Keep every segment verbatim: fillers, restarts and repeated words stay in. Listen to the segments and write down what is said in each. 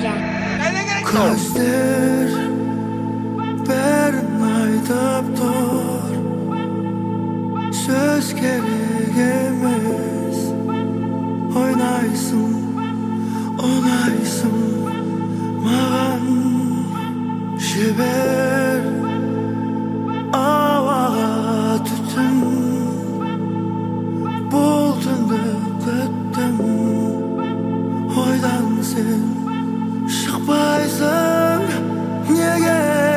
Көздер бәрін айтып тұр, сөз керек емес. Ойнайсың, ұнайсың маған. Жібер ауаға түтін, бұл түнді күттім. Ойдан сен шықпайсың неге?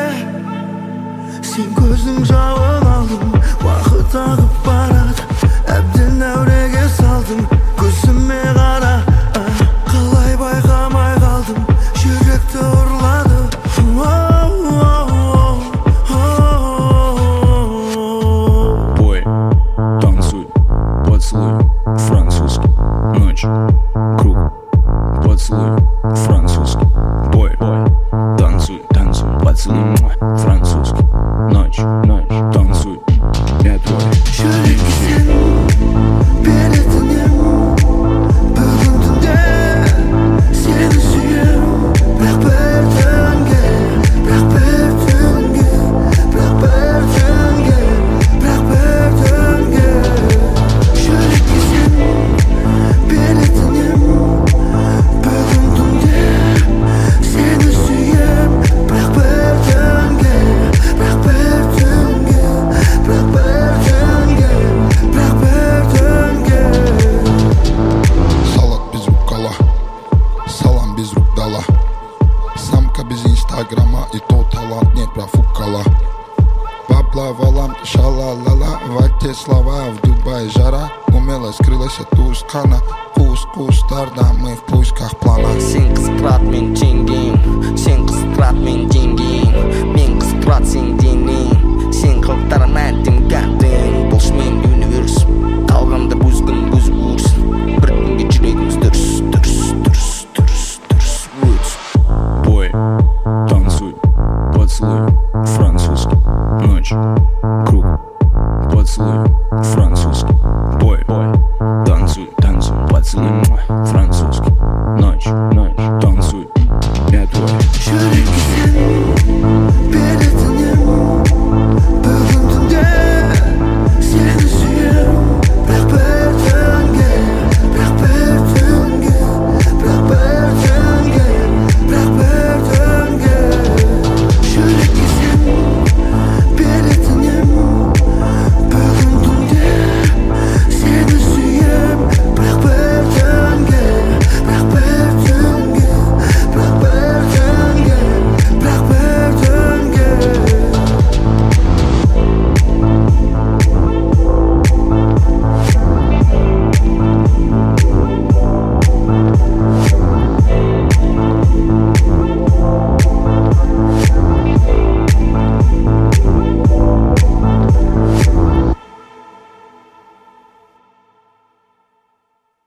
Сен көздің жауын алдың, уақыт ағып барады, әбден әуреге салдың. Көзіме қара, қалай байқамай қалдым, жүректі ұрлады. Бой, танцуй, поцелуй, французский, ночь, круг, поцелуй, французский. Бой, танцуй, танцуй, поцелуй, французский, ночь, ночь, танцуй, я твой. Жүрекке сен беретінем, бүгін түнде сені сүйем. Бірақ бір түнге, бірақ бір түнге, бірақ бір түнге, бірақ бір түнге. Жүрекке сен беретінем, бүгін түнде сені сүйем. Бірақ бір түнге, бірақ бір түнге, бірақ бір түнге, бірақ бір түнге. Салат без рукола, салам без рук дала. Самка без инстаграма, и то талант не профукала. Бабла валам, шалалала, в те слова, в Дубае жара. Умело скрылась от ускана, кус-кустарда, мы в поисках плана. Сен қысқырат мен жеңгем, сен қысқырат мен жеңгем, мен қысқырат сен денең, сен қылықтарым әттім кәттің. Бұлш мен универс, қалғанда бұзгын бұз бұрсын, бір күнге жүрегіміз дұрыс, дұрыс, дұрыс, дұрыс, дұрыс, рутс. Бой,